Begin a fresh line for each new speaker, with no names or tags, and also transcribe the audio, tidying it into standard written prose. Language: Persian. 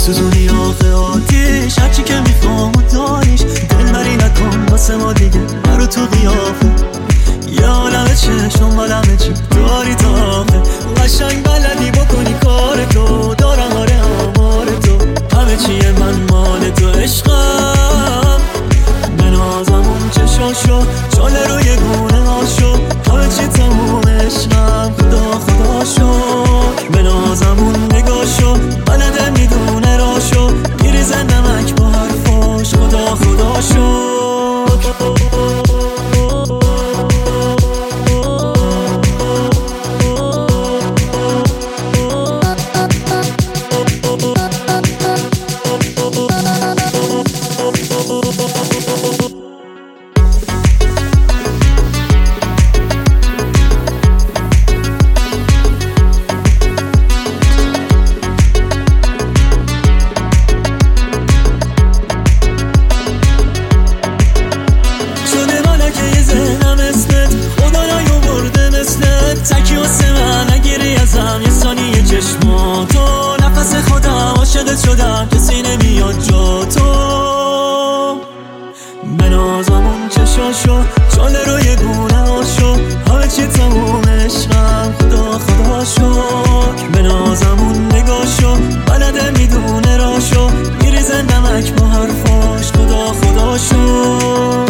میسوزونی آخه آتیش، هرچی که میخوام و داریش. دلبری نکن واسه ما دیگه، برو تو قیافه یه عالمه چشم عالمه چی داری تا آخه. قشنگ بلدی بکنی کار تو، دارم آره آمار تو، همه چیه من مال تو عشقم. بنازم اون چشاشو، چاله روی گونه هاشو، همه چی تموم عشقم. خدا شکر بنازم اون نگاشو، بلده میدونه راشو، میریزه نمک با حرفاش. خدا شکر. تکی واسه من نگیری ازم یه ثانیه چشماتو، نفس خودم عاشقت شدم کسی نمیاد جا تو. بنازم اون چشاشو، چاله روی گونه هاشو، همه چی تموم عشقم. خدا شکر بنازم اون نگاشو، بلده میدونه راشو، میریزه نمک با حرفاش. خدا شکر.